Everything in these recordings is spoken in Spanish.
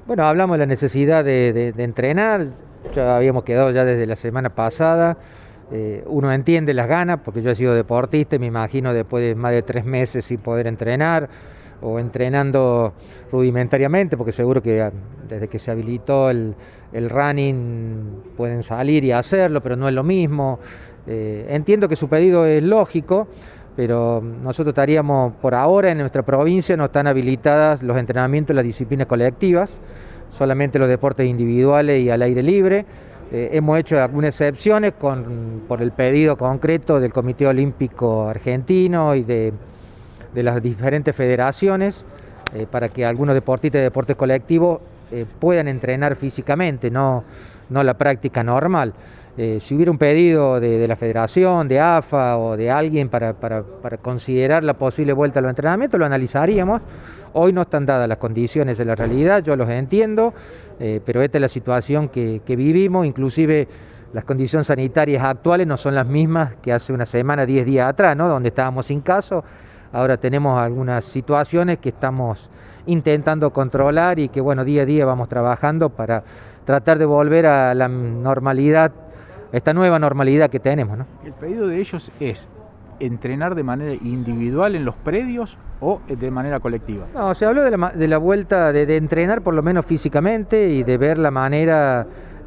Bueno, hablamos de la necesidad de entrenar, ya habíamos quedado ya desde la semana pasada. Uno entiende las ganas, porque yo he sido deportista y me imagino después de más de 3 meses sin poder entrenar o entrenando rudimentariamente, porque seguro que desde que se habilitó el running pueden salir y hacerlo, pero no es lo mismo. Entiendo que su pedido es lógico, pero nosotros estaríamos, por ahora en nuestra provincia no están habilitadas los entrenamientos, las disciplinas colectivas, solamente los deportes individuales y al aire libre. Hemos hecho algunas excepciones por el pedido concreto del Comité Olímpico Argentino y de las diferentes federaciones, para que algunos deportistas de deportes colectivos puedan entrenar físicamente, no la práctica normal. Si hubiera un pedido de la federación, de AFA o de alguien para considerar la posible vuelta a los entrenamientos, lo analizaríamos. Hoy no están dadas las condiciones de la realidad, yo los entiendo, pero esta es la situación que vivimos. Inclusive las condiciones sanitarias actuales no son las mismas que hace una semana, 10 días atrás, ¿no? Donde estábamos sin caso. Ahora tenemos algunas situaciones que estamos intentando controlar y que, bueno, día a día vamos trabajando para tratar de volver a la normalidad, esta nueva normalidad que tenemos, ¿no? El pedido de ellos es entrenar de manera individual en los predios o de manera colectiva. No, se habló de la vuelta de entrenar por lo menos físicamente y de ver la manera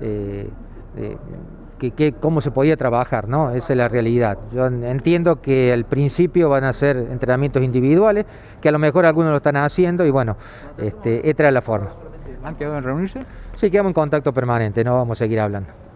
cómo se podía trabajar, ¿no? Esa es la realidad. Yo entiendo que al principio van a ser entrenamientos individuales, que a lo mejor algunos lo están haciendo y bueno, esta es la forma. ¿Han quedado en reunirse? Sí, quedamos en contacto permanente, no vamos a seguir hablando.